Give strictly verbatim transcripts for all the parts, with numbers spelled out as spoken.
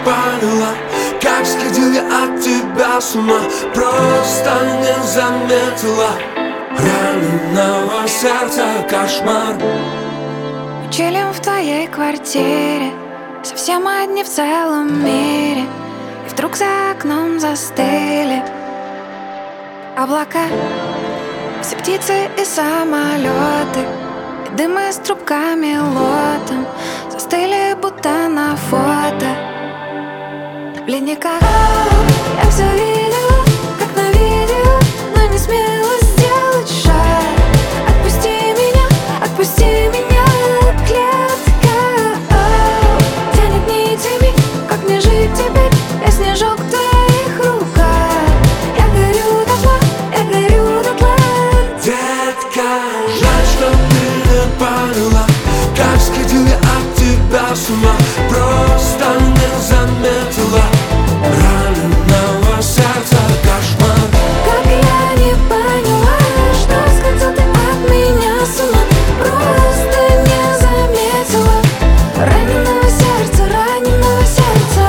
поняла, как сходил я от тебя с ума. Просто не заметила раненого сердца кошмар. Чилим в твоей квартире, совсем одни в целом мире. И вдруг за окном застыли облака, все птицы и самолеты, и дымы с трубками лотом застыли, будто на фото в ледниках. Я все видела, как на видео, но не смела сделать шаг. Отпусти меня, отпусти меня, клетка тянет нитями, как мне жить теперь? Я снежок в твоих руках. Я горю дотла, я горю дотла. Детка, жаль, что ты не поняла, как сходил я от тебя с ума. Просто не заметила раненого сердца кошмар. Как я не поняла, что сходил ты от меня с ума. Просто не заметила раненого сердца, раненого сердца.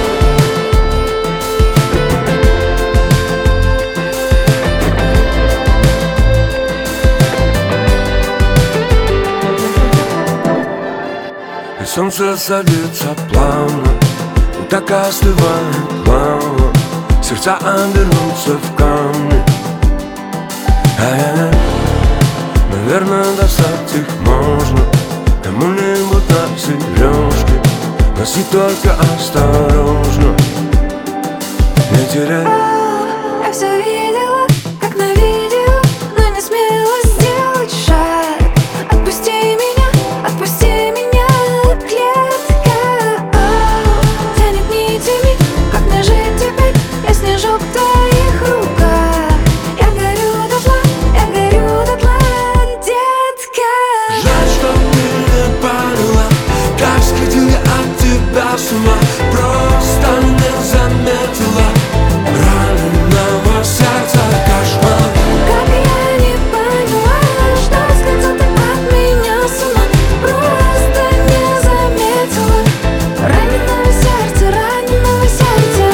И солнце садится плавно, и так остывает плавно. Сердца обернутся в камни. Ай-яй-яй. Наверное, достать их можно кому-нибудь на сережке. Носи только осторожно, не теряй. Я все видела, как на видео, но не смела сделать шаг. Отпусти меня, отпусти меня, клетка тянет нитями, как мне жить теперь? Я снежок в твоих руках. Я горю дотла, я горю дотла, детка. Жаль, что ты не поняла, как сходил я от тебя с ума. Просто не заметила раненого сердца кошмар. Как я не поняла, что сходил ты от меня с ума. Просто не заметила раненого сердца, раненого сердца.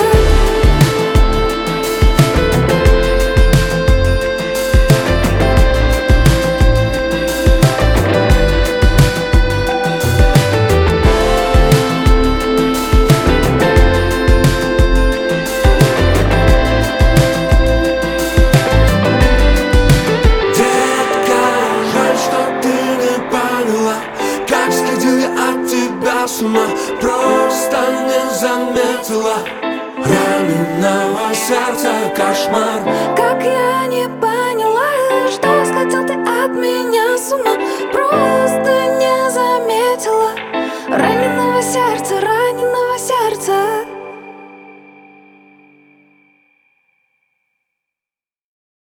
Детка, жаль, что ты не поняла, как сходил я от тебя с ума. Просто не заметила раненого сердца кошмар.